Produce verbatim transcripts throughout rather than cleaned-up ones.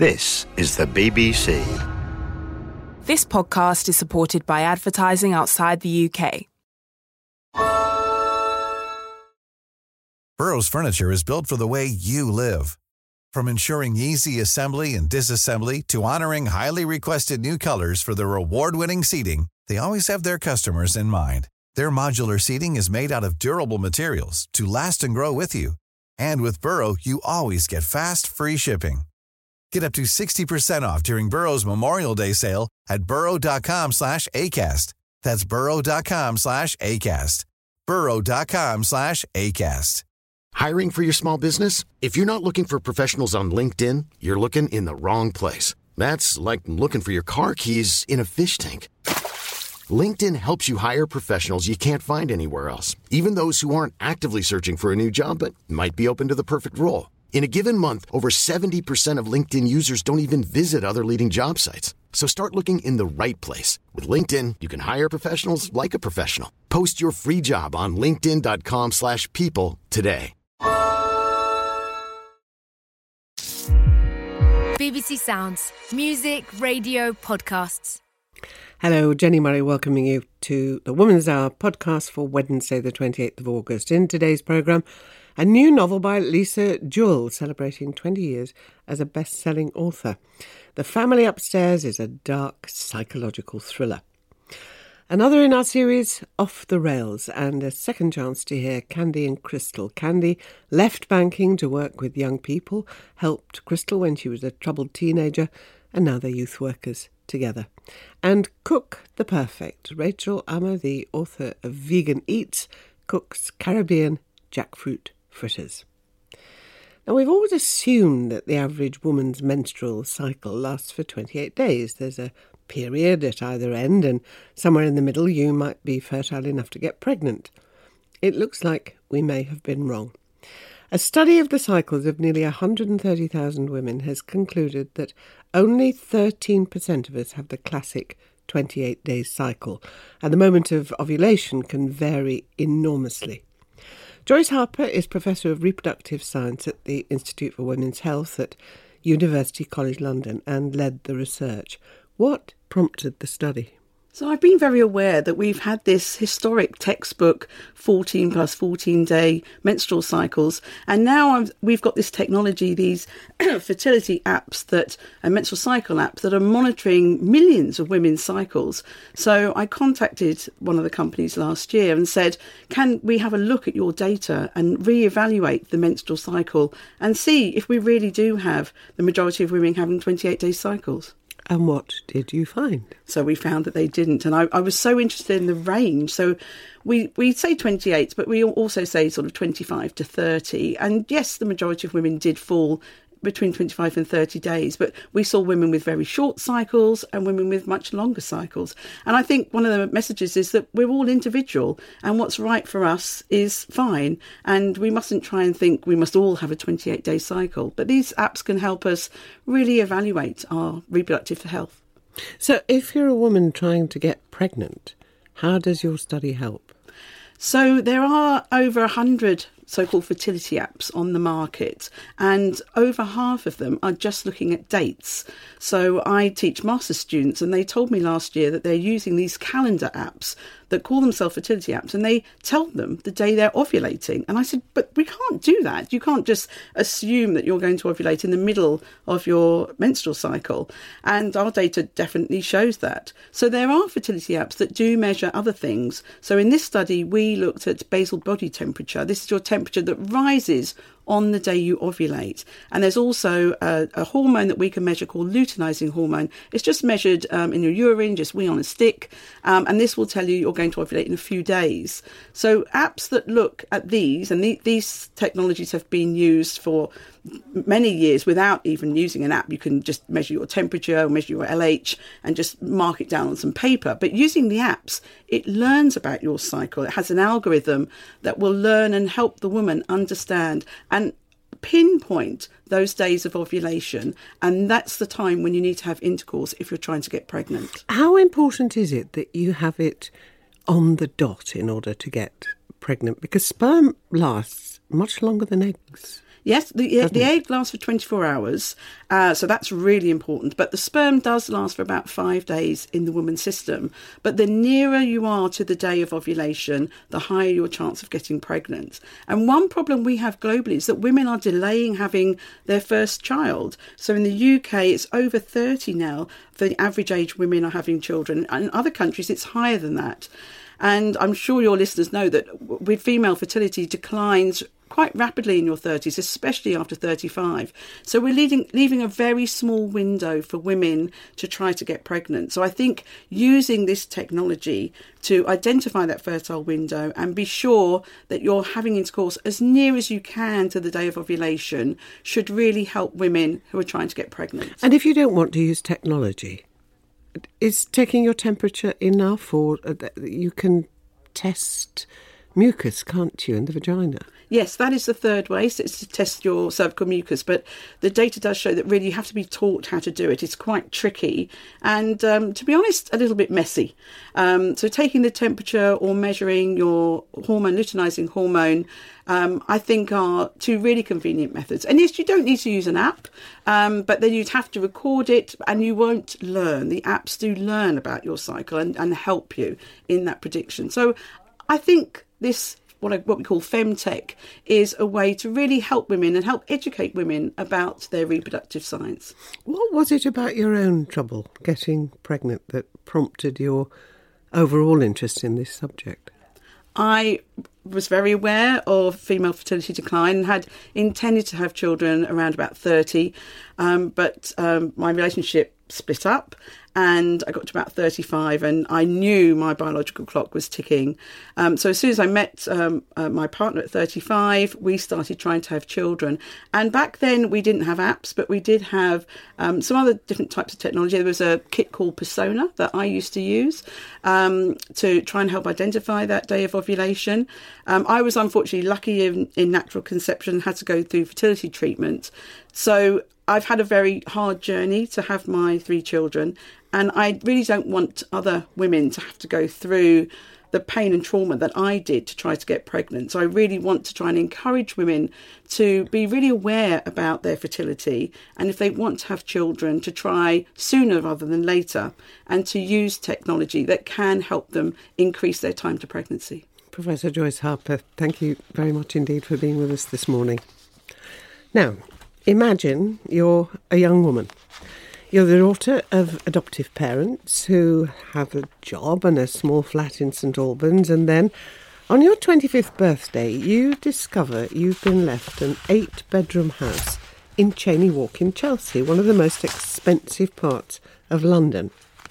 This is the B B C. This podcast is supported by advertising outside the U K. Burrow's furniture is built for the way you live. From ensuring easy assembly and disassembly to honoring highly requested new colors for their award-winning seating, they always have their customers in mind. Their modular seating is made out of durable materials to last and grow with you. And with Burrow, you always get fast, free shipping. Get up to sixty percent off during Burrow's Memorial Day sale at burrow.com slash ACAST. That's burrow.com slash ACAST. burrow.com slash ACAST. Hiring for your small business? If you're not looking for professionals on LinkedIn, you're looking in the wrong place. That's like looking for your car keys in a fish tank. LinkedIn helps you hire professionals you can't find anywhere else, even those who aren't actively searching for a new job but might be open to the perfect role. In a given month, over seventy percent of LinkedIn users don't even visit other leading job sites. So start looking in the right place. With LinkedIn, you can hire professionals like a professional. Post your free job on linkedin.com slash people today. B B C Sounds. Music, radio, podcasts. Hello, Jenny Murray welcoming you to the Woman's Hour podcast for Wednesday the twenty-eighth of August. In today's programme, a new novel by Lisa Jewell, celebrating twenty years as a best-selling author. The Family Upstairs is a dark psychological thriller. Another in our series, Off the Rails, and a second chance to hear Candy and Crystal. Candy left banking to work with young people, helped Crystal when she was a troubled teenager, and now they're youth workers together. And Cook the Perfect. Rachel Ammer, the author of Vegan Eats, cooks Caribbean jackfruit fritters. Now, we've always assumed that the average woman's menstrual cycle lasts for twenty-eight days. There's a period at either end, and somewhere in the middle you might be fertile enough to get pregnant. It looks like we may have been wrong. A study of the cycles of nearly one hundred thirty thousand women has concluded that only thirteen percent of us have the classic twenty-eight day cycle, and the moment of ovulation can vary enormously. Joyce Harper is Professor of Reproductive Science at the Institute for Women's Health at University College London and led the research. What prompted the study? So I've been very aware that we've had this historic textbook, fourteen plus fourteen day menstrual cycles, and now I'm, we've got this technology, these fertility apps, that and menstrual cycle apps that are monitoring millions of women's cycles. So I contacted one of the companies last year and said, can we have a look at your data and reevaluate the menstrual cycle and see if we really do have the majority of women having twenty-eight day cycles? And what did you find? So we found that they didn't. And I, I was so interested in the range. So we, we say twenty-eight, but we also say sort of twenty-five to thirty. And yes, the majority of women did fall between twenty-five and thirty days. But we saw women with very short cycles and women with much longer cycles. And I think one of the messages is that we're all individual and what's right for us is fine. And we mustn't try and think we must all have a twenty-eight day cycle. But these apps can help us really evaluate our reproductive health. So if you're a woman trying to get pregnant, how does your study help? So there are over one hundred so-called fertility apps on the market, and over half of them are just looking at dates. So I teach master's students, and they told me last year that they're using these calendar apps that call themselves fertility apps, and they tell them the day they're ovulating. And I said, but we can't do that. You can't just assume that you're going to ovulate in the middle of your menstrual cycle. And our data definitely shows that. So there are fertility apps that do measure other things. So in this study, we looked at basal body temperature. This is your temperature that rises on the day you ovulate. And there's also a, a hormone that we can measure called luteinizing hormone. It's just measured um, in your urine, just wee on a stick. Um, and this will tell you you're going to ovulate in a few days. So apps that look at these, and the, these technologies have been used for many years without even using an app. You can just measure your temperature, measure your L H, and just mark it down on some paper. But using the apps, it learns about your cycle. It has an algorithm that will learn and help the woman understand and pinpoint those days of ovulation. And that's the time when you need to have intercourse if you're trying to get pregnant. How important is it that you have it on the dot in order to get pregnant? Because sperm lasts much longer than eggs. Yes, the, the egg lasts for twenty-four hours, uh, so that's really important. But the sperm does last for about five days in the woman's system. But the nearer you are to the day of ovulation, the higher your chance of getting pregnant. And one problem we have globally is that women are delaying having their first child. So in the U K, it's over thirty now for the average age women are having children. And in other countries, it's higher than that. And I'm sure your listeners know that with female fertility declines quite rapidly in your thirties, especially after thirty-five. So we're leaving, leaving a very small window for women to try to get pregnant. So I think using this technology to identify that fertile window and be sure that you're having intercourse as near as you can to the day of ovulation should really help women who are trying to get pregnant. And if you don't want to use technology, is taking your temperature enough, or you can test mucus, can't you, in the vagina? Yes, that is the third way, so it's to test your cervical mucus. But the data does show that really you have to be taught how to do it. It's quite tricky and, um, to be honest, a little bit messy. Um, so taking the temperature or measuring your hormone, luteinizing hormone, um, I think are two really convenient methods. And yes, you don't need to use an app, um, but then you'd have to record it and you won't learn. The apps do learn about your cycle and, and help you in that prediction. So I think this What, I, what we call femtech is a way to really help women and help educate women about their reproductive science. What was it about your own trouble getting pregnant that prompted your overall interest in this subject? I was very aware of female fertility decline and had intended to have children around about thirty, um, but um, my relationship split up and I got to about thirty-five and I knew my biological clock was ticking. Um, so as soon as I met um, uh, my partner at thirty-five, we started trying to have children. And back then we didn't have apps, but we did have um, some other different types of technology. There was a kit called Persona that I used to use um, to try and help identify that day of ovulation. Um, I was unfortunately lucky in, in natural conception, had to go through fertility treatment. So I've had a very hard journey to have my three children, and I really don't want other women to have to go through the pain and trauma that I did to try to get pregnant. So I really want to try and encourage women to be really aware about their fertility, and if they want to have children, to try sooner rather than later, and to use technology that can help them increase their time to pregnancy. Professor Joyce Harper, thank you very much indeed for being with us this morning. Now, imagine you're a young woman. You're the daughter of adoptive parents who have a job and a small flat in St Albans, and then on your twenty-fifth birthday you discover you've been left an eight-bedroom house in Cheyne Walk in Chelsea, one of the most expensive parts of London.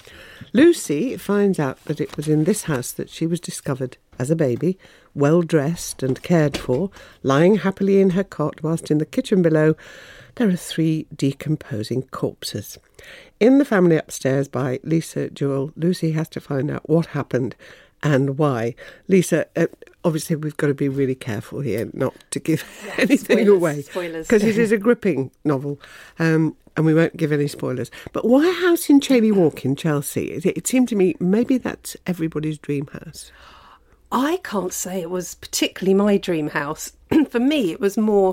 Lucy finds out that it was in this house that she was discovered as a baby, well-dressed and cared for, lying happily in her cot, whilst in the kitchen below there are three decomposing corpses. In the family upstairs by Lisa Jewell, Lucy has to find out what happened and why. Lisa, uh, obviously we've got to be really careful here not to give anything spoilers, away. Spoilers. Because it is a gripping novel, um, and we won't give any spoilers. But why a house in Cheyne Walk in Chelsea? It, it seemed to me maybe that's everybody's dream house. I can't say it was particularly my dream house. For me, it was more...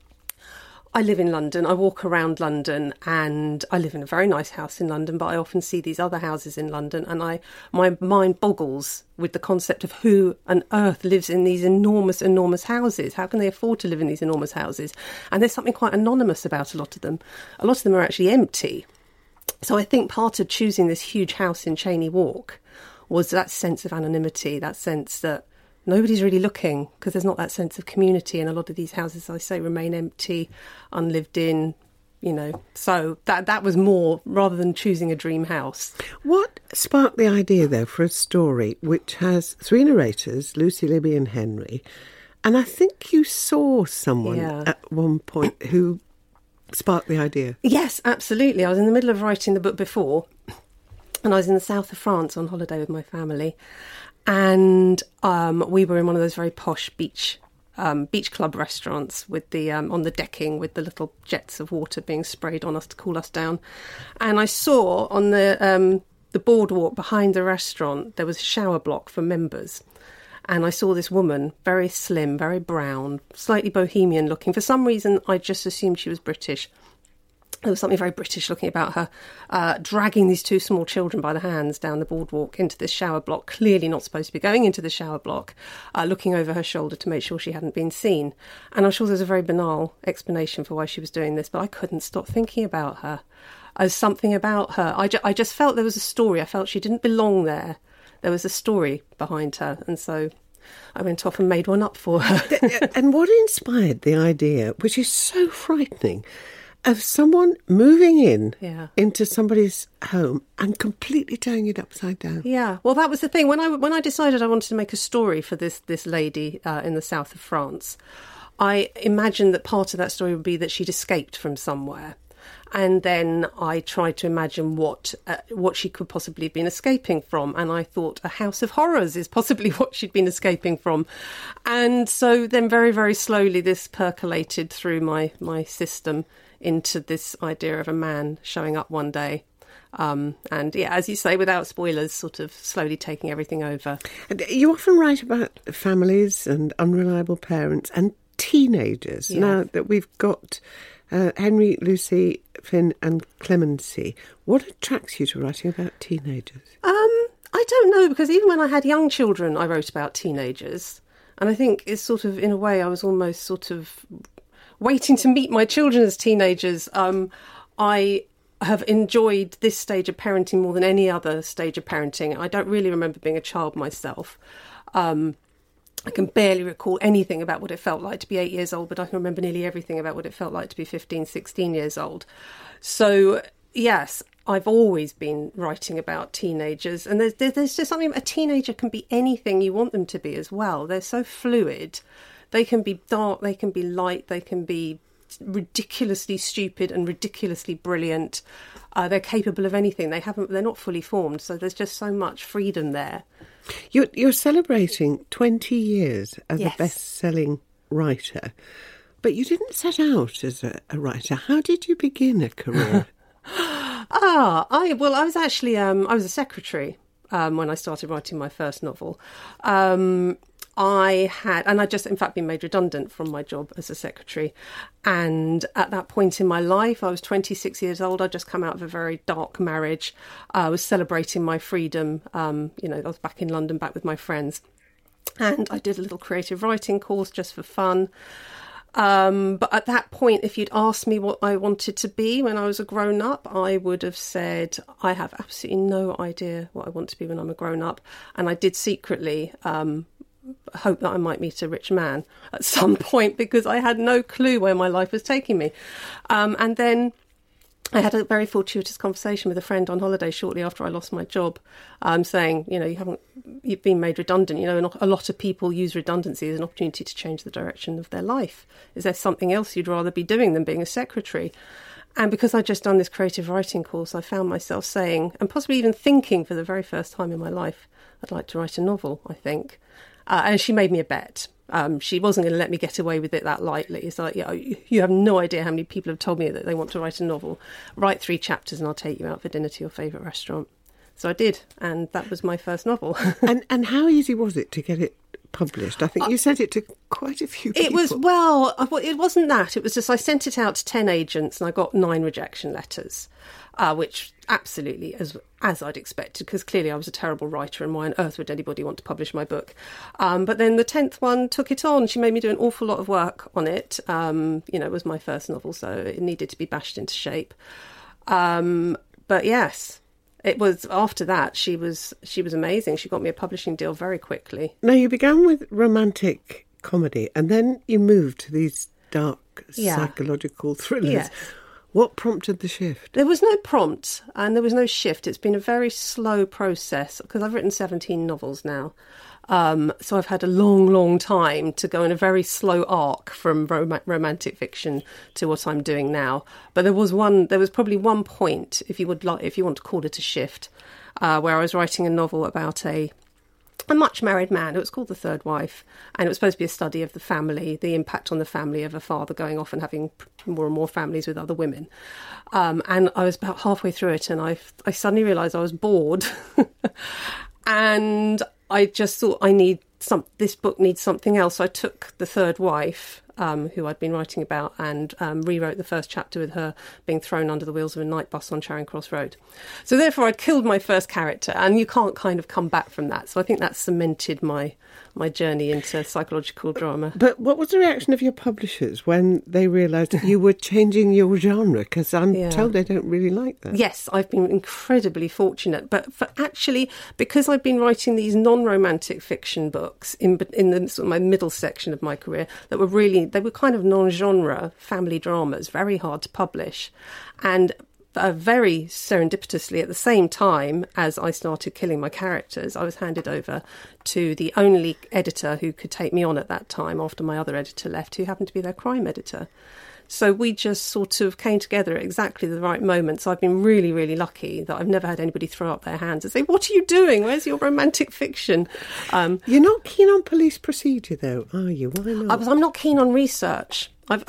I live in London, I walk around London, and I live in a very nice house in London, but I often see these other houses in London, and I my mind boggles with the concept of who on earth lives in these enormous, enormous houses. How can they afford to live in these enormous houses? And there's something quite anonymous about a lot of them. A lot of them are actually empty. So I think part of choosing this huge house in Cheyne Walk was that sense of anonymity, that sense that nobody's really looking, because there's not that sense of community, and a lot of these houses, as I say, remain empty, unlived in, you know. So that that was more, rather than choosing a dream house. What sparked the idea, though, for a story which has three narrators, Lucy, Libby and Henry, and I think you saw someone yeah. at one point who sparked the idea? Yes, absolutely. I was in the middle of writing the book before, and I was in the south of France on holiday with my family. And um, we were in one of those very posh beach um, beach club restaurants with the um, on the decking with the little jets of water being sprayed on us to cool us down. And I saw on the um, the boardwalk behind the restaurant there was a shower block for members. and I saw this woman, very slim, very brown, slightly bohemian looking. For some reason, I just assumed she was British. There was something very British looking about her, uh, dragging these two small children by the hands down the boardwalk into this shower block, clearly not supposed to be going into the shower block, uh, looking over her shoulder to make sure she hadn't been seen. And I'm sure there's a very banal explanation for why she was doing this, but I couldn't stop thinking about her. As something about her. I, ju- I just felt there was a story. I felt she didn't belong there. There was a story behind her. And so I went off and made one up for her. And what inspired the idea, which is so frightening, of someone moving in yeah. into somebody's home and completely turning it upside down? Yeah, well, that was the thing. When I when I decided I wanted to make a story for this this lady uh, in the south of France, I imagined that part of that story would be that she'd escaped from somewhere. And then I tried to imagine what uh, what she could possibly have been escaping from. And I thought a house of horrors is possibly what she'd been escaping from. And so then very, very slowly this percolated through my, my system into this idea of a man showing up one day. Um, and yeah, as you say, without spoilers, sort of slowly taking everything over. And you often write about families and unreliable parents and teenagers. Yeah. Now that we've got uh, Henry, Lucy, Finn and Clemency, what attracts you to writing about teenagers? Um, I don't know, because even when I had young children, I wrote about teenagers. And I think it's sort of, in a way, I was almost sort of waiting to meet my children as teenagers. Um, I have enjoyed this stage of parenting more than any other stage of parenting. I don't really remember being a child myself. Um, I can barely recall anything about what it felt like to be eight years old, but I can remember nearly everything about what it felt like to be fifteen, sixteen years old. So, yes, I've always been writing about teenagers. And there's, there's just something, a teenager can be anything you want them to be as well. They're so fluid. They can be dark, they can be light, they can be ridiculously stupid and ridiculously brilliant. Uh, they're capable of anything. They haven't. They're not fully formed. So there's just so much freedom there. You're, you're celebrating twenty years as Yes. a best-selling writer, but you didn't set out as a, a writer. How did you begin a career? Ah, I well, I was actually um, I was a secretary um, when I started writing my first novel. Um, I had, and I'd just in fact been made redundant from my job as a secretary. And at that point in my life, I was twenty-six years old. I'd just come out of a very dark marriage. I was celebrating my freedom. Um, you know, I was back in London, back with my friends. And I did a little creative writing course just for fun. Um, but at that point, if you'd asked me what I wanted to be when I was a grown up, I would have said, I have absolutely no idea what I want to be when I'm a grown up. And I did secretly um, hope that I might meet a rich man at some point, because I had no clue where my life was taking me. Um, and then I had a very fortuitous conversation with a friend on holiday shortly after I lost my job, um, saying, you know, you haven't, you've been made redundant. You know, and a lot of people use redundancy as an opportunity to change the direction of their life. Is there something else you'd rather be doing than being a secretary? And because I'd just done this creative writing course, I found myself saying, and possibly even thinking for the very first time in my life, I'd like to write a novel, I think. Uh, and she made me a bet. Um, she wasn't going to let me get away with it that lightly. It's like, you know, you have no idea how many people have told me that they want to write a novel. Write three chapters and I'll take you out for dinner to your favourite restaurant. So I did, and that was my first novel. and and how easy was it to get it published? I think you sent it to quite a few people. It was, well, it wasn't that. It was just I sent it out to ten agents and I got nine rejection letters, uh, which absolutely, as as I'd expected, because clearly I was a terrible writer and why on earth would anybody want to publish my book? Um, but then the tenth one took it on. She made me do an awful lot of work on it. Um, you know, it was my first novel, so it needed to be bashed into shape. Um, but yes, it was after that she was she was amazing. She got me a publishing deal very quickly. Now, you began with romantic comedy and then you moved to these dark Yeah. psychological thrillers. Yes. What prompted the shift? There was no prompt and there was no shift. It's been a very slow process because I've written seventeen novels now. Um, so I've had a long, long time to go in a very slow arc from rom- romantic fiction to what I'm doing now. But there was one, there was probably one point, if you would like, if you want to call it a shift, uh, where I was writing a novel about a a much married man. It was called The Third Wife, and it was supposed to be a study of the family, the impact on the family of a father going off and having more and more families with other women. Um, and I was about halfway through it, and I I suddenly realised I was bored, and I just thought I need some this book needs something else. So I took The Third Wife, um, who I'd been writing about, and um, rewrote the first chapter with her being thrown under the wheels of a night bus on Charing Cross Road. So therefore I'd killed my first character, and you can't kind of come back from that. So I think that cemented my my journey into psychological drama. But what was the reaction of your publishers when they realised that you were changing your genre? Because I'm Yeah. told they don't really like that. Yes, I've been incredibly fortunate. But for actually, because I've been writing these non-romantic fiction books in in the sort of my middle section of my career that were really, they were kind of non-genre family dramas, very hard to publish. And Uh, very serendipitously, at the same time as I started killing my characters, I was handed over to the only editor who could take me on at that time after my other editor left, who happened to be their crime editor. So we just sort of came together at exactly the right moment. So I've been really, really lucky that I've never had anybody throw up their hands and say, "What are you doing? Where's your romantic fiction?" Um, You're not keen on police procedure, though, are you? Why not? I was, I'm not keen on research. I've...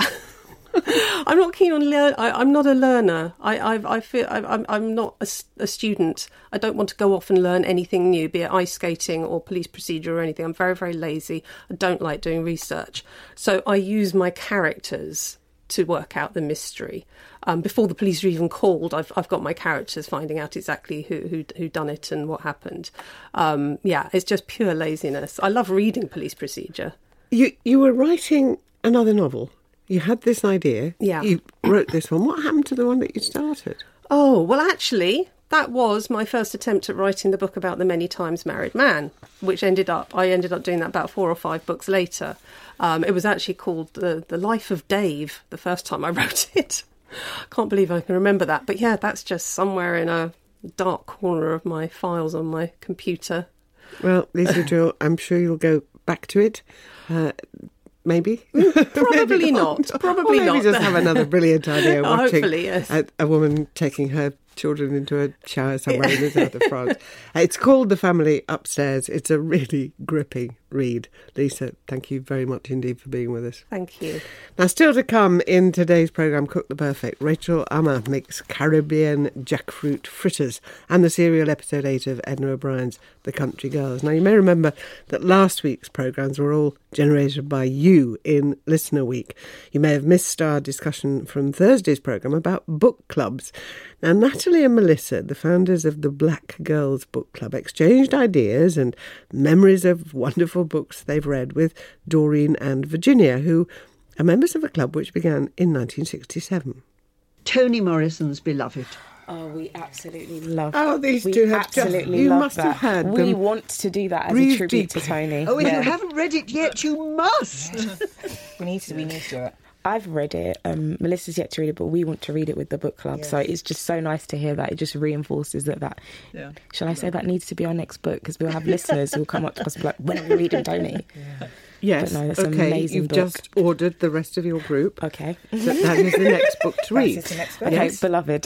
I'm not keen on learn. I, I'm not a learner. I, I, I feel I, I'm, I'm not a, a student. I don't want to go off and learn anything new, be it ice skating or police procedure or anything. I'm very, very lazy. I don't like doing research. So I use my characters to work out the mystery. Um, before the police are even called, I've I've got my characters finding out exactly who who who done it and what happened. Um, yeah, it's just pure laziness. I love reading police procedure. You you were writing another novel. You had this idea. Yeah. You wrote this one. What happened to the one that you started? Oh, well, actually, that was my first attempt at writing the book about the many times married man, which ended up, I ended up doing that about four or five books later. Um, it was actually called The, the Life of Dave the first time I wrote it. I can't believe I can remember that. But yeah, that's just somewhere in a dark corner of my files on my computer. Well, Lisa Jewell, I'm sure you'll go back to it. Uh, Maybe. Probably maybe not. Probably or maybe not. just have another brilliant idea watching Hopefully, yes. a, a woman taking her children into a shower somewhere in the south of France. It's called The Family Upstairs. It's a really gripping read. Lisa, thank you very much indeed for being with us. Thank you. Now, still to come in today's programme, Cook the Perfect, Rachel Amma makes Caribbean jackfruit fritters and the serial episode eight of Edna O'Brien's The Country Girls. Now, you may remember that last week's programmes were all generated by you in Listener Week. You may have missed our discussion from Thursday's programme about book clubs. Now, Natalie and Melissa, the founders of the Black Girls Book Club, exchanged ideas and memories of wonderful books they've read with Doreen and Virginia, who are members of a club which began in nineteen sixty-seven. Toni Morrison's Beloved. Oh, we absolutely love Oh, these we two have absolutely just, you love must that. have had We them want to do that as breathe a tribute deep. to Toni. Oh, if Yeah. you haven't read it yet, you must. We need to, we need to do it. I've read it. Um, Melissa's yet to read it, but we want to read it with the book club. Yes. So it's just so nice to hear that. It just reinforces that. that Yeah. Shall I say that needs to be our next book? Because we'll have listeners who will come up to us and be like, when are we reading Toni? Yeah. Yes, But no, that's an okay, amazing you've book. just ordered the rest of your group. Okay. So that is the next book to read. That's the next book. Okay, Yes. Beloved.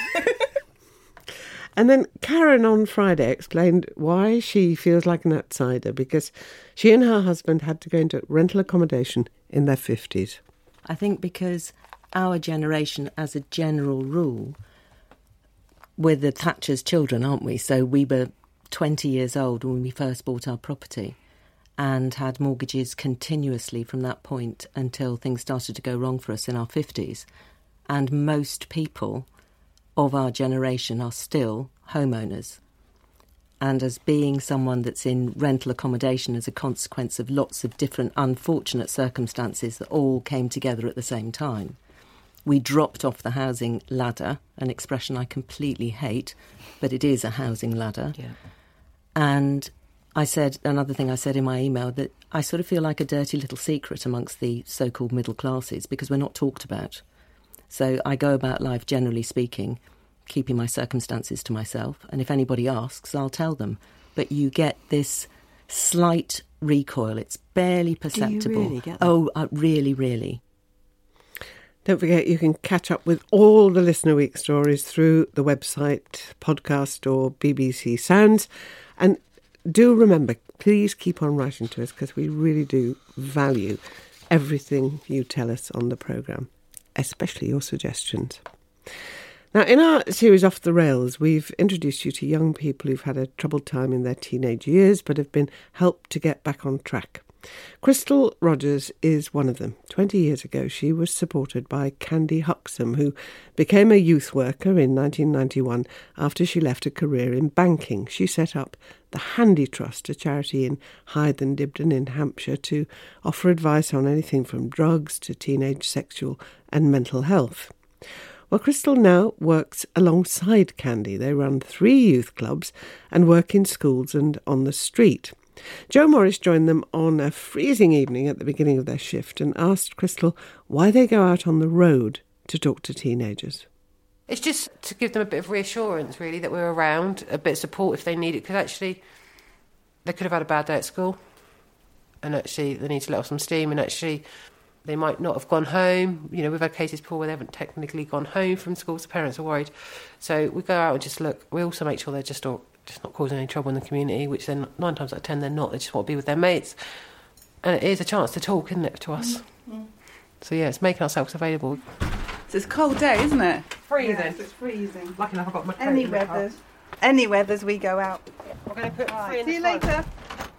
And then Karen on Friday explained why she feels like an outsider, because she and her husband had to go into rental accommodation in their fifties. I think because our generation, as a general rule, we're the Thatcher's children, aren't we? So we were twenty years old when we first bought our property and had mortgages continuously from that point until things started to go wrong for us in our fifties. And most people of our generation are still homeowners. And as being someone that's in rental accommodation as a consequence of lots of different unfortunate circumstances that all came together at the same time, we dropped off the housing ladder, an expression I completely hate, but it is a housing ladder. Yeah. And I said, another thing I said in my email, that I sort of feel like a dirty little secret amongst the so-called middle classes because we're not talked about. So I go about life, generally speaking, keeping my circumstances to myself. And if anybody asks, I'll tell them. But you get this slight recoil. It's barely perceptible. Do you really get that? Oh, uh, really, really. Don't forget, you can catch up with all the Listener Week stories through the website, podcast or B B C Sounds. And do remember, please keep on writing to us because we really do value everything you tell us on the programme, especially your suggestions. Now, in our series Off the Rails, we've introduced you to young people who've had a troubled time in their teenage years but have been helped to get back on track. Crystal Rogers is one of them. Twenty years ago, she was supported by Candy Huxham, who became a youth worker in nineteen ninety-one after she left a career in banking. She set up the Handy Trust, a charity in Hythe and Dibden in Hampshire, to offer advice on anything from drugs to teenage sexual and mental health. Well, Crystal now works alongside Candy. They run three youth clubs and work in schools and on the street. Joe Morris joined them on a freezing evening at the beginning of their shift and asked Crystal why they go out on the road to talk to teenagers. It's just to give them a bit of reassurance, really, that we're around, a bit of support if they need it, because actually they could have had a bad day at school and actually they need to let off some steam, and actually they might not have gone home. You know, we've had cases before where they haven't technically gone home from school, so parents are worried. So we go out and just look. We also make sure they're just all, just not causing any trouble in the community, which then nine times out of ten they're not. They just want to be with their mates. And it is a chance to talk, isn't it, to us? Mm-hmm. So yeah, it's making ourselves available. So it's a cold day, isn't it? Freezing. Yes, it's freezing. Lucky enough I've got my coat Any in my car. weathers. Any weathers we go out. We're going to put right. three in See you the front. later.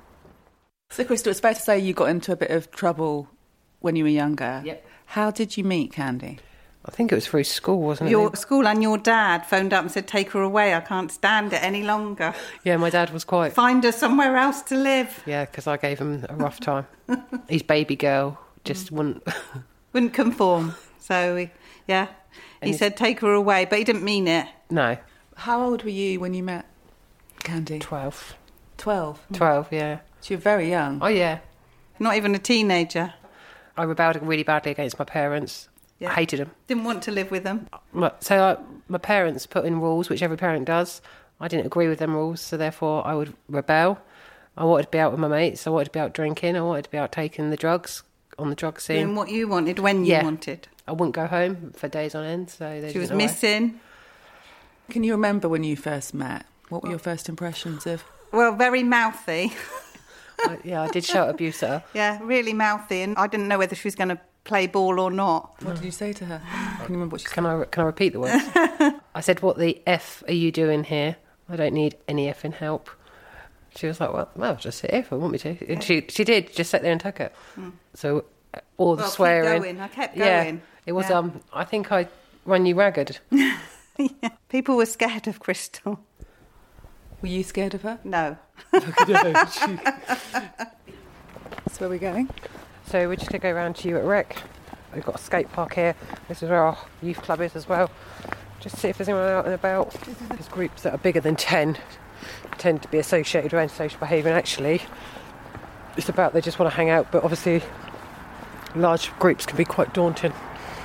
So Crystal, it's fair to say you got into a bit of trouble when you were younger. Yep. How did you meet Candy? I think it was through school, wasn't Your it? school and your dad phoned up and said, take her away, I can't stand it any longer. Yeah, my dad was quite... Find her somewhere else to live. Yeah, because I gave him a rough time. His baby girl just wouldn't... Wouldn't conform. So, yeah, he And said, take her away, but he didn't mean it. No. How old were you when you met Candy? Twelve. Twelve? Twelve, yeah. So you're very young. Oh, yeah. Not even a teenager. I rebelled really badly against my parents. Yeah. I hated them. Didn't want to live with them. So I, my parents put in rules, which every parent does. I didn't agree with them rules, so therefore I would rebel. I wanted to be out with my mates. I wanted to be out drinking. I wanted to be out taking the drugs on the drug scene. Doing what you wanted, when you yeah. wanted. I wouldn't go home for days on end. So they She was didn't know missing. Can you remember when you first met? What were your first impressions of... Well, very mouthy. I, yeah, I did shout abuse at her. Yeah, really mouthy, and I didn't know whether she was going to play ball or not. What did you say to her? Can you remember what she said? Can I, can I repeat the words? I said, what the F are you doing here? I don't need any effing help. She was like, well, well just sit here if I want me to. And she, she did, just sit there and took it. Mm. So all the well, swearing. Keep going. I kept yeah, going. It was, yeah. um, I think I run you ragged. Yeah. People were scared of Crystal. Were you scared of her? No. So where are we going? So we're just going to go around to you at Rec. We've got a skate park here. This is where our youth club is as well. Just see if there's anyone out and about. There's groups that are bigger than ten tend to be associated with antisocial behaviour, and actually it's about they just want to hang out, but obviously large groups can be quite daunting.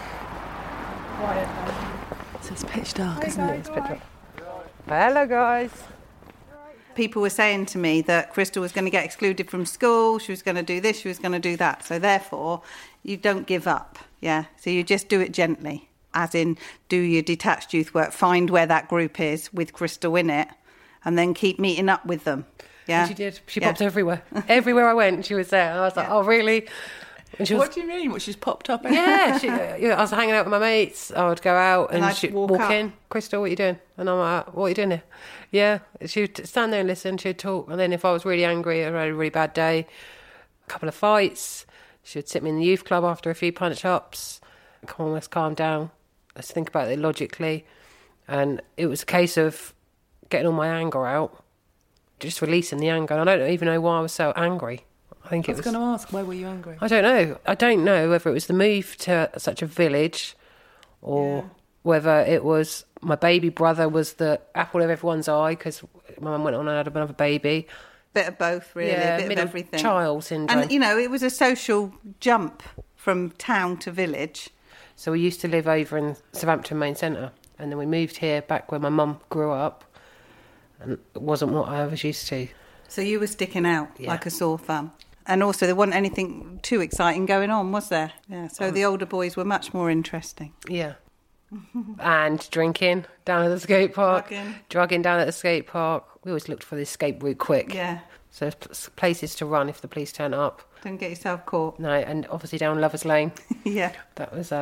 So it's pitch dark, Hey isn't guys, it? It's all pitch right. dark. Hello guys. People were saying to me that Crystal was going to get excluded from school, she was going to do this, she was going to do that. So therefore, you don't give up, yeah? So you just do it gently, as in do your detached youth work, find where that group is with Crystal in it, and then keep meeting up with them, yeah? And she did. She yeah. popped everywhere. Everywhere I went, she was there. I was like, Yeah. oh, really? And she was, What do you mean? What, she's popped up? yeah, she, yeah, I was hanging out with my mates. I would go out and, And I'd she'd walk walk, up. in. Crystal, what are you doing? And I'm like, what are you doing here? Yeah, she'd stand there and listen. She'd talk. And then if I was really angry or had a really bad day, a couple of fights, she'd sit me in the youth club after a few punch-ups. Come on, let's calm down. Let's think about it logically. And it was a case of getting all my anger out, just releasing the anger. And I don't even know why I was so angry. I think I it was was going to ask, why were you angry? I don't know. I don't know whether it was the move to such a village or Yeah. whether it was my baby brother was the apple of everyone's eye because my mum went on and had another baby. Bit of both, really, Yeah, a bit of middle everything. child syndrome. And, you know, it was a social jump from town to village. So we used to live over in Southampton Main Centre, and then we moved here back where my mum grew up, and it wasn't what I was used to. So you were sticking out Yeah. like a sore thumb. And also there wasn't anything too exciting going on, was there? Yeah. So Um, the older boys were much more interesting. Yeah. And drinking down at the skate park. Drugging. Drugging down at the skate park. We always looked for the escape route quick. Yeah. So there's pl- places to run if the police turn up. Don't get yourself caught. No, and obviously down Lovers Lane. Yeah. That was um,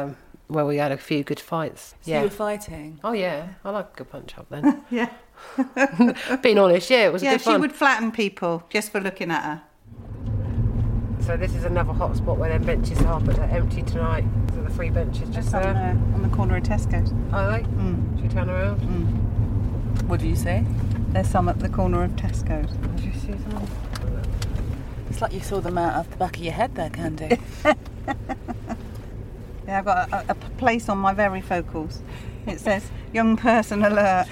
where we had a few good fights. So yeah. you were fighting? Oh, yeah. I like a good punch-up then. Yeah. Being honest, yeah, it was yeah, a good she fun. would flatten people just for looking at her. So this is another hot spot where their benches are, but they're empty tonight. So the three benches just on there. the, on the corner of Tesco's. Are they? Mm. Should we turn around? Mm. What do you say? There's some at the corner of Tesco's. Did you see them? It's like you saw them out of the back of your head there, Candy. Yeah, I've got a, a place on my varifocals. It says, young person alert.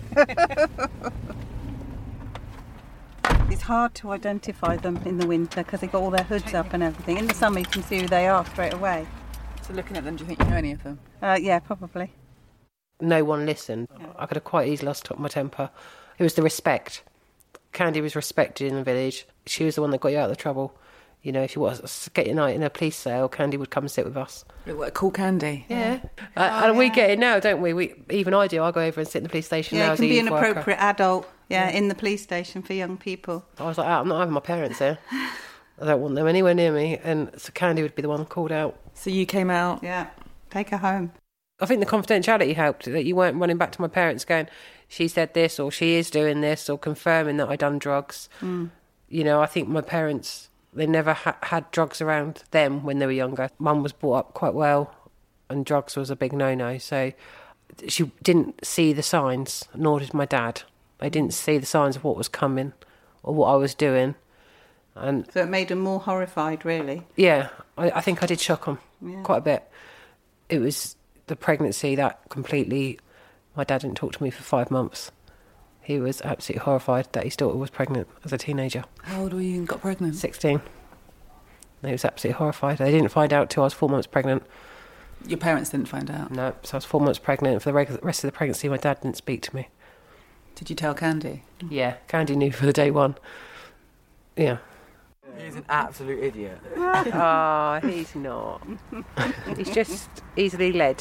It's hard to identify them in the winter because they've got all their hoods up and everything. In the summer you can see who they are straight away. So looking at them, do you think you know any of them? Uh, yeah, probably. No one listened. I could have quite easily lost my temper. It was the respect. Candy was respected in the village. She was the one that got you out of the trouble. You know, if you wanted to get your night in a police cell, Candy would come and sit with us. What, cool Candy? Yeah. Uh, and yeah. we get it now, don't we? we? Even I do. I go over and sit in the police station Yeah, now you as can a be youth an worker. appropriate adult, yeah, in the police station for young people. I was like, oh, I'm not having my parents here. I don't want them anywhere near me. And so Candy would be the one called out. So you came out? Yeah, take her home. I think the confidentiality helped, that you weren't running back to my parents going, she said this, or she is doing this, or confirming that I'd done drugs. Mm. You know, I think my parents, they never ha- had drugs around them when they were younger. Mum was brought up quite well, and drugs was a big no-no. So she didn't see the signs, nor did my dad. They didn't see the signs of what was coming or what I was doing. And so it made them more horrified, really. Yeah, I, I think I did shock them yeah. quite a bit. It was the pregnancy that completely... My dad didn't talk to me for five months. He was absolutely horrified that his daughter was pregnant as a teenager. How old were you and got pregnant? sixteen. He was absolutely horrified. They didn't find out till I was four months pregnant. Your parents didn't find out? No, so I was four months pregnant. For the reg- rest of the pregnancy, my dad didn't speak to me. Did you tell Candy? Yeah, Candy knew for the day one. Yeah. He's an absolute idiot. Oh, he's not. He's just easily led.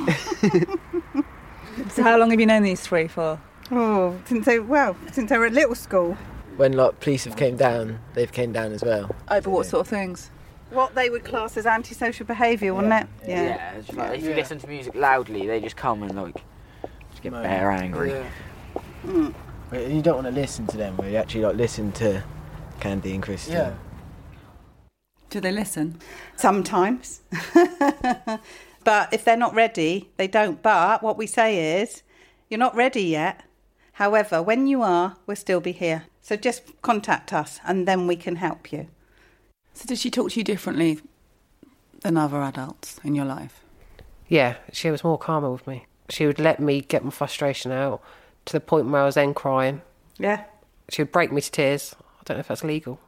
So how long have you known these three for? Oh, since they, well, since they were at little school. When like police have came down, they've came down as well. Over what sort of things? What they would class as antisocial behaviour, wouldn't it? Yeah. yeah it's like, if you listen to music loudly, they just come and like just get bare angry. Yeah. Mm. You don't want to listen to them. You actually like listen to Candy and Kristen. Yeah. Do they listen? Sometimes. But if they're not ready, they don't. But what we say is, you're not ready yet. However, when you are, we'll still be here. So just contact us and then we can help you. So did she talk to you differently than other adults in your life? Yeah, she was more calmer with me. She would let me get my frustration out to the point where I was then crying. Yeah. She would break me to tears. I don't know if that's legal.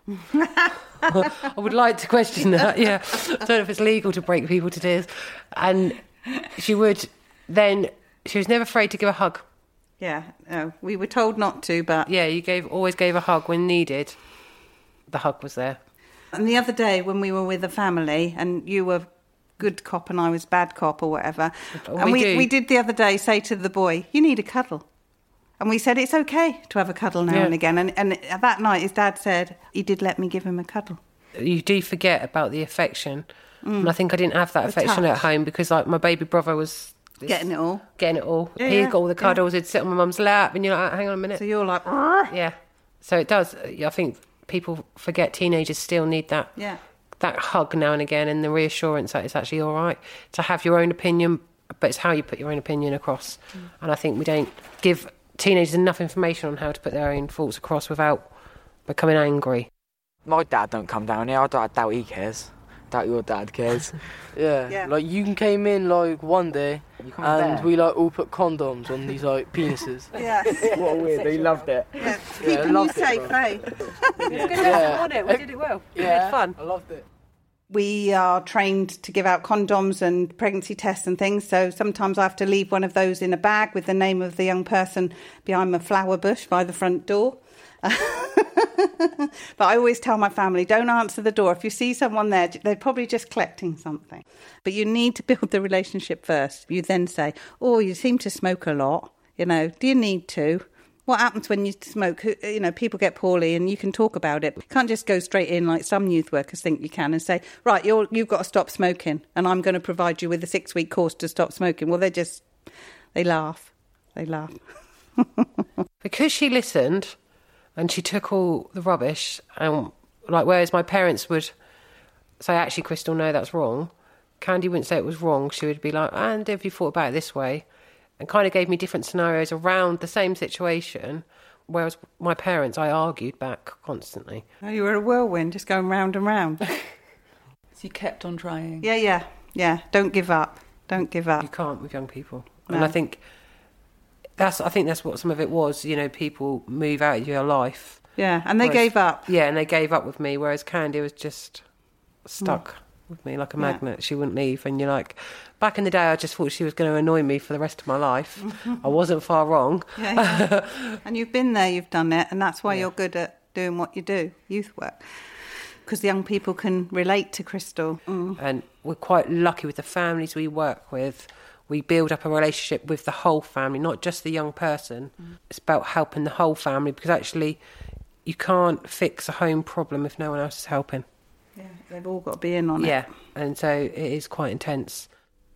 I would like to question that, yeah. I don't know if it's legal to break people to tears. And she would then, she was never afraid to give a hug. Yeah, no, we were told not to, but... Yeah, you gave always gave a hug when needed. The hug was there. And the other day when we were with a family and you were good cop and I was bad cop or whatever, we and we, do. we did the other day say to the boy, you need a cuddle. And we said, it's okay to have a cuddle now Yeah. and again. And, and that night his dad said, he did let me give him a cuddle. You do forget about the affection. Mm. And I think I didn't have that The affection touch. at home because like my baby brother was... Getting it all. Getting it all. Yeah, he yeah, got all the cuddles, he'd sit on my mum's lap and you're like, hang on a minute. So you're like... Yeah. So it does. I think people forget teenagers still need that Yeah. that hug now and again and the reassurance that it's actually all right to have your own opinion, but it's how you put your own opinion across. Mm. And I think we don't give teenagers enough information on how to put their own thoughts across without becoming angry. My dad don't come down here. I doubt, I doubt he cares. Doubt your dad cares. Yeah. Yeah. Like you came in like one day You come and there. we like all put condoms on these like penises. Yes. What weird. They loved it. Yeah. Yeah, Keeping you loved it, safe, bro. eh? It's good Yeah. on it. We did it well. We Yeah. had fun. I loved it. We are trained to give out condoms and pregnancy tests and things, so sometimes I have to leave one of those in a bag with the name of the young person behind my flower bush by the front door. But I always tell my family, don't answer the door. If you see someone there, they're probably just collecting something. But you need to build the relationship first. You then say, oh, you seem to smoke a lot. You know, do you need to? what happens when you smoke? You know, people get poorly and you can talk about it. You can't just go straight in like some youth workers think you can and say, right, you're, you've got to stop smoking and I'm going to provide you with a six-week course to stop smoking. Well, they just, they laugh. They laugh. Because she listened and she took all the rubbish, and like whereas my parents would say, actually, Crystal, no, that's wrong. Candy wouldn't say it was wrong. She would be like, and have you thought about it this way? And kind of gave me different scenarios around the same situation, whereas my parents, I argued back constantly. Oh, you were a whirlwind, just going round and round. So you kept on trying. Yeah, yeah, yeah. Don't give up. Don't give up. You can't with young people. No. And I think that's, I think that's what some of it was. You know, people move out of your life. Yeah, and they whereas, gave up. Yeah, and they gave up with me, whereas Candy was just stuck. Mm. with me like a Yeah. magnet. She wouldn't leave. And you're like, back in the day I just thought she was going to annoy me for the rest of my life. I wasn't far wrong. Yeah, yeah. And you've been there, you've done it, and that's why yeah. you're good at doing what you do, youth work, because the young people can relate to Crystal. Mm. And we're quite lucky with the families we work with. We build up a relationship with the whole family, not just the young person. Mm. It's about helping the whole family, because actually you can't fix a home problem if no one else is helping. Yeah, they've all got to be in on it. Yeah, and so it is quite intense.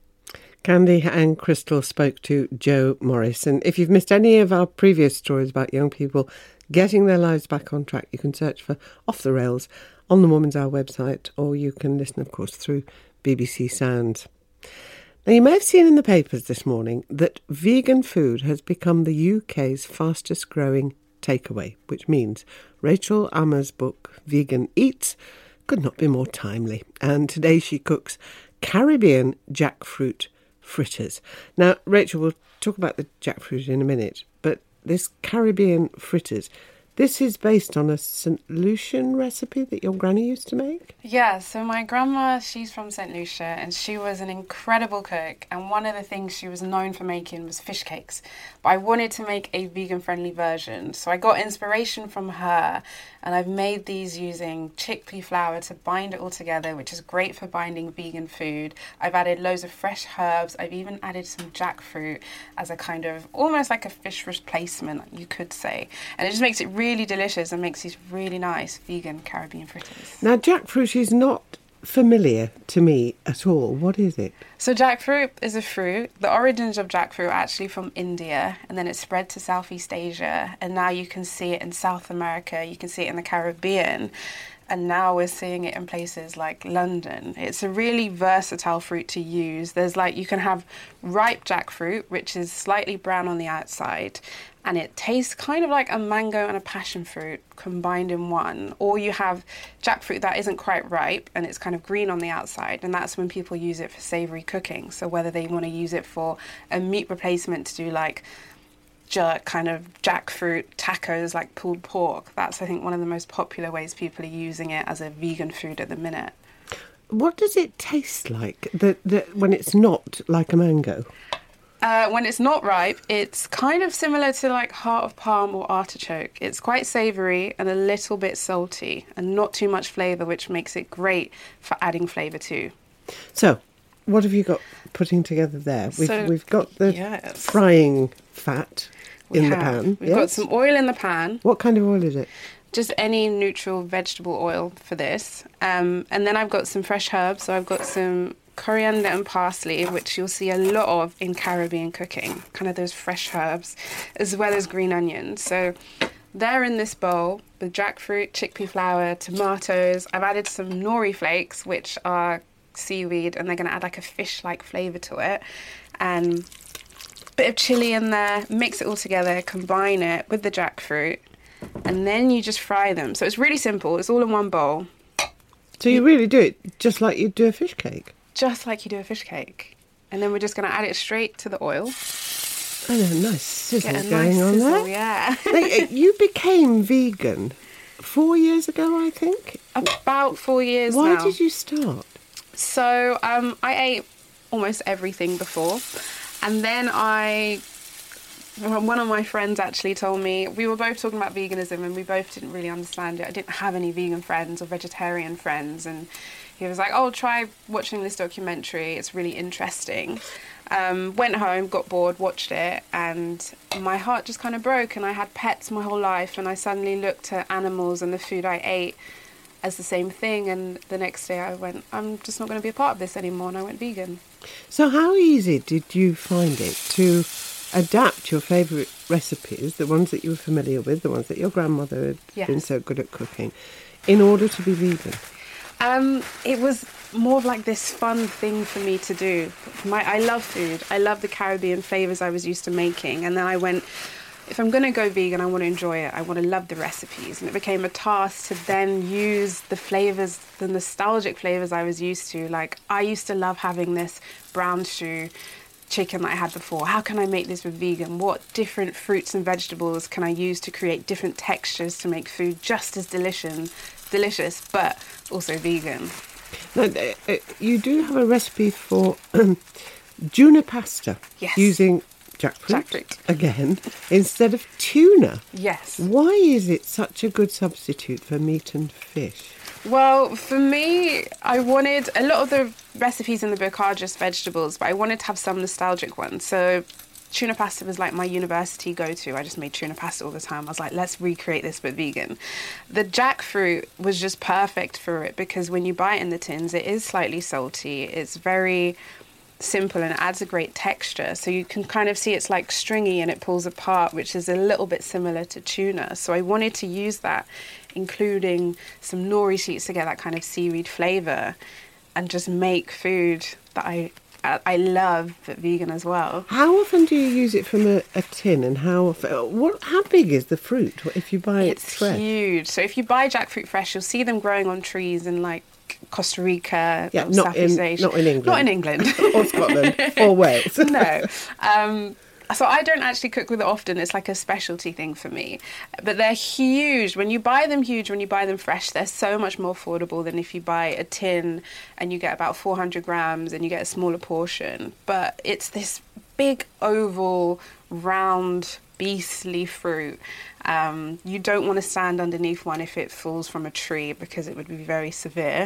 Candy and Crystal spoke to Jo Morris. And if you've missed any of our previous stories about young people getting their lives back on track, you can search for Off the Rails on the Woman's Hour website, or you can listen, of course, through B B C Sounds. Now, you may have seen in the papers this morning that vegan food has become the U K's fastest growing takeaway, which means Rachel Ammer's book, Vegan Eats, could not be more timely. And today she cooks Caribbean jackfruit fritters. Now, Rachel, we'll talk about the jackfruit in a minute, but this Caribbean fritters, this is based on a Saint Lucian recipe that your granny used to make? Yeah, so my grandma, she's from Saint Lucia, and she was an incredible cook, and one of the things she was known for making was fish cakes. But I wanted to make a vegan-friendly version, so I got inspiration from her, and I've made these using chickpea flour to bind it all together, which is great for binding vegan food. I've added loads of fresh herbs. I've even added some jackfruit as a kind of, almost like a fish replacement, you could say. And it just makes it really delicious and makes these really nice vegan Caribbean fritters. Now, jackfruit is not familiar to me at all. What is it? So jackfruit is a fruit. The origins of jackfruit are actually from India, and then it spread to Southeast Asia, and now you can see it in South America, you can see it in the Caribbean, and now we're seeing it in places like London. It's a really versatile fruit to use. There's like, you can have ripe jackfruit, which is slightly brown on the outside, and it tastes kind of like a mango and a passion fruit combined in one. Or you have jackfruit that isn't quite ripe and it's kind of green on the outside, and that's when people use it for savoury cooking. So whether they want to use it for a meat replacement to do like jerk kind of jackfruit tacos, like pulled pork, that's I think one of the most popular ways people are using it as a vegan food at the minute. What does it taste like the, the, when it's not like a mango? Uh, when it's not ripe, it's kind of similar to like heart of palm or artichoke. It's quite savoury and a little bit salty and not too much flavour, which makes it great for adding flavour too. So, what have you got putting together there? We've, So, we've got the yes. frying fat We in the have. pan. We've yes? got some oil in the pan. What kind of oil is it? Just any neutral vegetable oil for this. Um, and then I've got some fresh herbs. So I've got some coriander and parsley, which you'll see a lot of in Caribbean cooking, kind of those fresh herbs, as well as green onions. So they're in this bowl with jackfruit, chickpea flour, tomatoes. I've added some nori flakes, which are seaweed, and they're going to add like a fish-like flavour to it. And a bit of chilli in there, mix it all together, combine it with the jackfruit, and then you just fry them. So it's really simple. It's all in one bowl. So you really do it just like you'd do a fish cake? Just like you do a fish cake. And then we're just going to add it straight to the oil. And a nice sizzle Get a going nice on sizzle, there. yeah. Now, you became vegan four years ago, I think? About four years Why now. did you start? So um, I ate almost everything before. And then I... One of my friends actually told me, we were both talking about veganism and we both didn't really understand it. I didn't have any vegan friends or vegetarian friends, and he was like, oh, try watching this documentary, it's really interesting. Um, went home, got bored, watched it, and my heart just kind of broke. And I had pets my whole life, and I suddenly looked at animals and the food I ate as the same thing. And the next day I went, I'm just not going to be a part of this anymore, and I went vegan. So how easy did you find it to adapt your favourite recipes, the ones that you were familiar with, the ones that your grandmother had Yes. been so good at cooking, in order to be vegan? Um, it was more of like this fun thing for me to do. My, I love food. I love the Caribbean flavours I was used to making. And then I went, if I'm going to go vegan, I want to enjoy it. I want to love the recipes. And it became a task to then use the flavours, the nostalgic flavours I was used to. Like, I used to love having this brown stew chicken that I had before. How can I make this with vegan? What different fruits and vegetables can I use to create different textures to make food just as delicious, delicious, but also vegan? Now, uh, you do have a recipe for um, tuna pasta Yes. using jackfruit, Jackfruit. again, instead of tuna. Yes. Why is it such a good substitute for meat and fish? Well, for me, I wanted, a lot of the recipes in the book are just vegetables, but I wanted to have some nostalgic ones. So tuna pasta was like my university go-to. I just made tuna pasta all the time. I was like, let's recreate this but vegan. The jackfruit was just perfect for it because when you buy it in the tins, it is slightly salty. It's very simple and it adds a great texture. So you can kind of see it's like stringy and it pulls apart, which is a little bit similar to tuna. So I wanted to use that, including some nori sheets to get that kind of seaweed flavour and just make food that I I love, but vegan as well. How often do you use it from a, a tin, and how often, what? How big is the fruit if you buy it It's fresh? huge. So if you buy jackfruit fresh, you'll see them growing on trees in like Costa Rica, Yeah, or not Southeast in Asia. not in England, Not in England, or Scotland, or Wales. No. Um, so I don't actually cook with it often. It's like a specialty thing for me. But they're huge. When you buy them huge, when you buy them fresh, they're so much more affordable than if you buy a tin and you get about four hundred grams and you get a smaller portion. But it's this big oval, round, beastly fruit. Um, you don't want to stand underneath one if it falls from a tree because it would be very severe.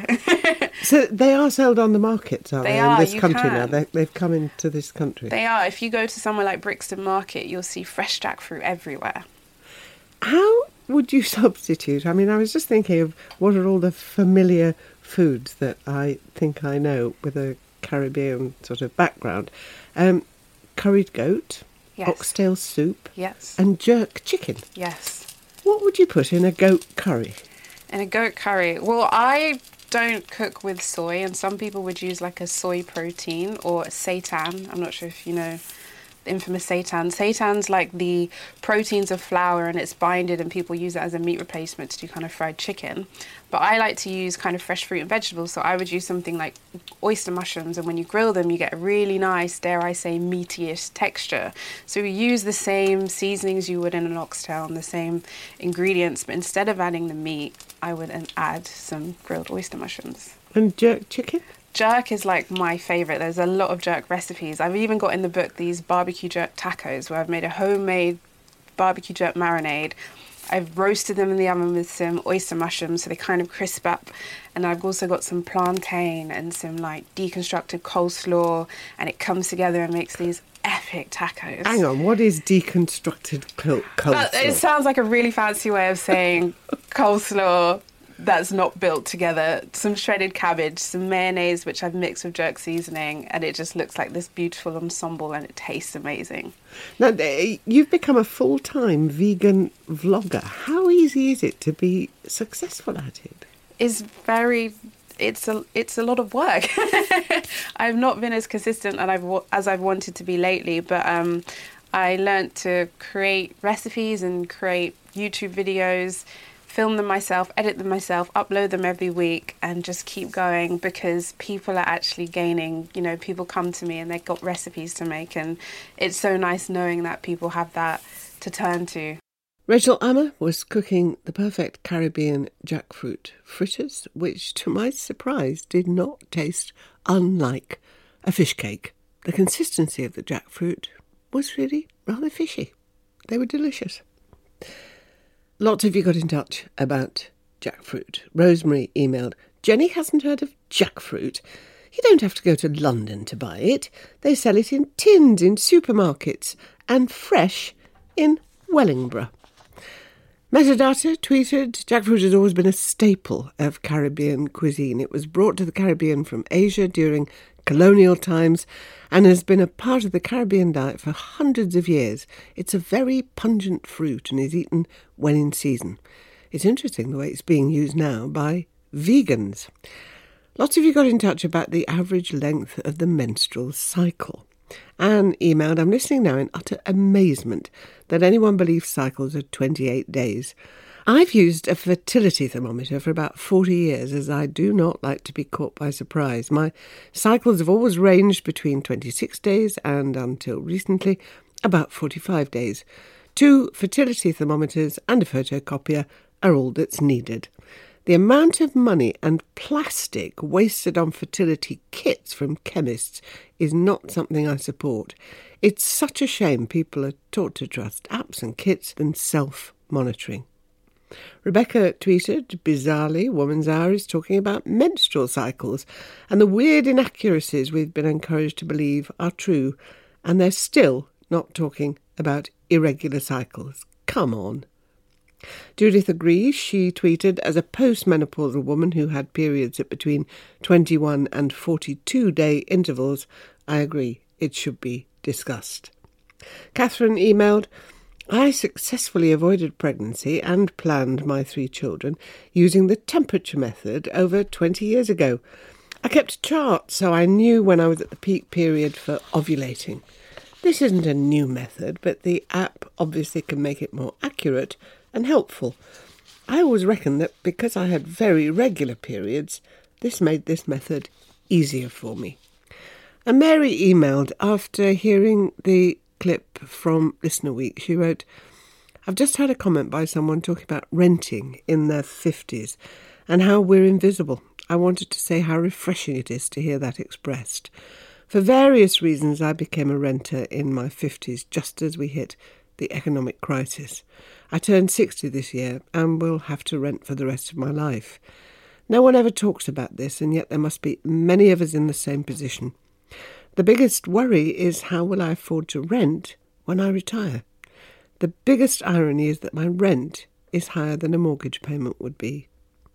So they are sold on the markets, are they, They in are, this you country can. now? They, they've come into this country. They are. If you go to somewhere like Brixton Market, you'll see fresh jackfruit everywhere. How would you substitute? I mean, I was just thinking of what are all the familiar foods that I think I know with a Caribbean sort of background. Um, curried goat, Yes. oxtail soup, Yes. and jerk chicken. Yes. What would you put in a goat curry? And a goat curry. Well, I don't cook with soy, and some people would use like a soy protein or a seitan. I'm not sure if you know the infamous seitan. Seitan's like the proteins of flour, and it's binded, and people use it as a meat replacement to do kind of fried chicken. But I like to use kind of fresh fruit and vegetables, so I would use something like oyster mushrooms, and when you grill them, you get a really nice, dare I say, meaty-ish texture. So we use the same seasonings you would in an oxtail and the same ingredients, but instead of adding the meat, I would then add some grilled oyster mushrooms. And jerk chicken? Jerk is like my favourite. There's a lot of jerk recipes. I've even got in the book these barbecue jerk tacos where I've made a homemade barbecue jerk marinade. I've roasted them in the oven with some oyster mushrooms so they kind of crisp up. And I've also got some plantain and some like deconstructed coleslaw, and it comes together and makes these epic tacos. Hang on, what is deconstructed col- Uh, coleslaw? it sounds like a really fancy way of saying coleslaw that's not built together. Some shredded cabbage, some mayonnaise, which I've mixed with jerk seasoning, and it just looks like this beautiful ensemble, and it tastes amazing. Now, eh, you've become a full-time vegan vlogger. How easy is it to be successful at it? It's very... It's a it's a lot of work. I've not been as consistent and I've wa- as I've wanted to be lately, but um, I learnt to create recipes and create YouTube videos, film them myself, edit them myself, upload them every week, and just keep going because people are actually gaining. You know, people come to me and they've got recipes to make, and it's so nice knowing that people have that to turn to. Rachel Amma was cooking the perfect Caribbean jackfruit fritters, which, to my surprise, did not taste unlike a fish cake. The consistency of the jackfruit was really rather fishy. They were delicious. Lots of you got in touch about jackfruit. Rosemary emailed, Jenny hasn't heard of jackfruit. You don't have to go to London to buy it. They sell it in tins in supermarkets and fresh in Wellingborough. Metadata tweeted, jackfruit has always been a staple of Caribbean cuisine. It was brought to the Caribbean from Asia during colonial times and has been a part of the Caribbean diet for hundreds of years. It's a very pungent fruit and is eaten when in season. It's interesting the way it's being used now by vegans. Lots of you got in touch about the average length of the menstrual cycle. Anne emailed, I'm listening now in utter amazement that anyone believes cycles are twenty-eight days. I've used a fertility thermometer for about forty years, as I do not like to be caught by surprise. My cycles have always ranged between twenty-six days and, until recently, about forty-five days. Two fertility thermometers and a photocopier are all that's needed. The amount of money and plastic wasted on fertility kits from chemists is not something I support. It's such a shame people are taught to trust apps and kits than self-monitoring. Rebecca tweeted, bizarrely, Woman's Hour is talking about menstrual cycles and the weird inaccuracies we've been encouraged to believe are true, and they're still not talking about irregular cycles. Come on. Judith agrees. She tweeted, as a postmenopausal woman who had periods at between twenty-one and forty-two day intervals, I agree it should be discussed. Catherine emailed, I successfully avoided pregnancy and planned my three children using the temperature method over twenty years ago. I kept a chart so I knew when I was at the peak period for ovulating. This isn't a new method, but the app obviously can make it more accurate and helpful. I always reckoned that because I had very regular periods, this made this method easier for me. And Mary emailed after hearing the clip from Listener Week. She wrote, I've just had a comment by someone talking about renting in their fifties and how we're invisible. I wanted to say how refreshing it is to hear that expressed. For various reasons, I became a renter in my fifties, just as we hit the economic crisis. I turned sixty this year and will have to rent for the rest of my life. No one ever talks about this, and yet there must be many of us in the same position. The biggest worry is how will I afford to rent when I retire? The biggest irony is that my rent is higher than a mortgage payment would be.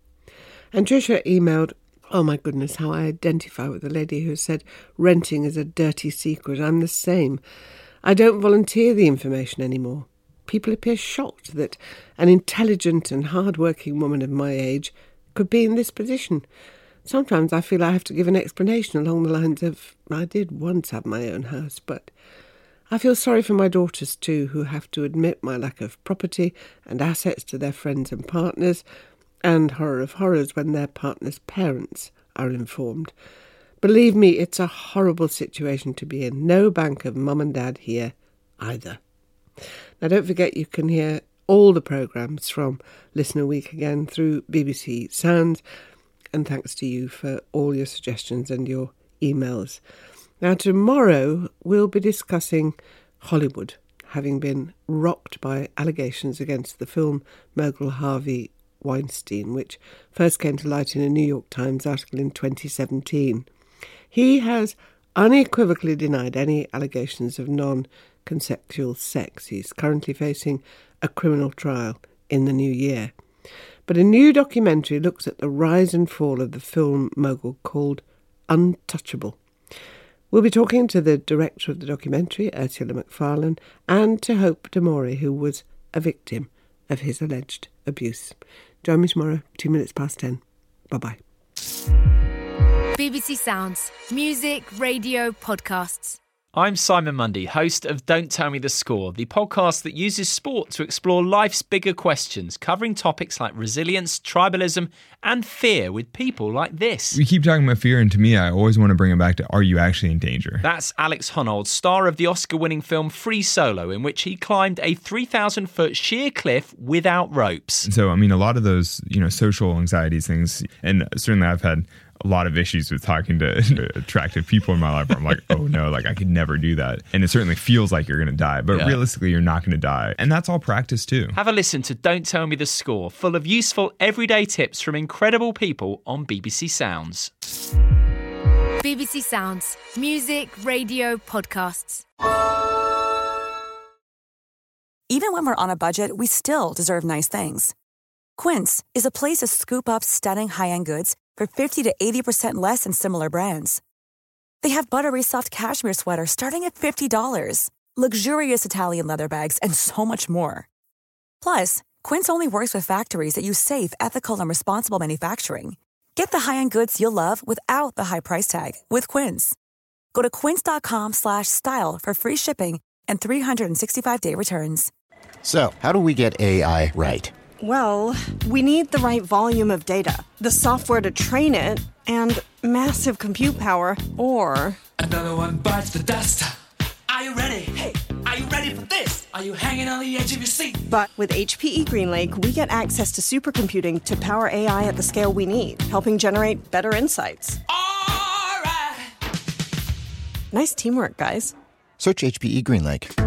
And Tricia emailed, oh my goodness, how I identify with the lady who said renting is a dirty secret. I'm the same. I don't volunteer the information anymore. People appear shocked that an intelligent and hard-working woman of my age could be in this position. Sometimes I feel I have to give an explanation along the lines of, I did once have my own house, but I feel sorry for my daughters too, who have to admit my lack of property and assets to their friends and partners, and horror of horrors when their partner's parents are informed. Believe me, it's a horrible situation to be in. No bank of mum and dad here either. Now, don't forget you can hear all the programmes from Listener Week again through B B C Sounds, and thanks to you for all your suggestions and your emails. Now, tomorrow we'll be discussing Hollywood, having been rocked by allegations against the film mogul Harvey Weinstein, which first came to light in a New York Times article in twenty seventeen. He has unequivocally denied any allegations of non-consensual sex. He's currently facing a criminal trial in the new year. But a new documentary looks at the rise and fall of the film mogul called Untouchable. We'll be talking to the director of the documentary, Ursula Macfarlane, and to Hope Damori, who was a victim of his alleged abuse. Join me tomorrow, two minutes past ten. Bye-bye. B B C Sounds. Music, radio, podcasts. I'm Simon Mundy, host of Don't Tell Me the Score, the podcast that uses sport to explore life's bigger questions, covering topics like resilience, tribalism, and fear with people like this. We keep talking about fear, and to me, I always want to bring it back to, are you actually in danger? That's Alex Honnold, star of the Oscar-winning film Free Solo, in which he climbed a three thousand foot sheer cliff without ropes. And so, I mean, a lot of those, you know, social anxieties things, and certainly I've had a lot of issues with talking to attractive people in my life where I'm like, oh no, like I could never do that. And it certainly feels like you're going to die, but yeah. Realistically, you're not going to die. And that's all practice too. Have a listen to Don't Tell Me the Score, full of useful everyday tips from incredible people on B B C Sounds. B B C Sounds. Music, radio, podcasts. Even when we're on a budget, we still deserve nice things. Quince is a place to scoop up stunning high-end goods for fifty to eighty percent less than similar brands. They have buttery soft cashmere sweaters starting at fifty dollars, luxurious Italian leather bags, and so much more. Plus, Quince only works with factories that use safe, ethical, and responsible manufacturing. Get the high-end goods you'll love without the high price tag with Quince. Go to quince.com slash style for free shipping and three sixty-five day returns. So, how do we get A I right? Well, we need the right volume of data, the software to train it, and massive compute power, or... Another one bites the dust. Are you ready? Hey, are you ready for this? Are you hanging on the edge of your seat? But with H P E GreenLake, we get access to supercomputing to power A I at the scale we need, helping generate better insights. All right. Nice teamwork, guys. Search H P E GreenLake.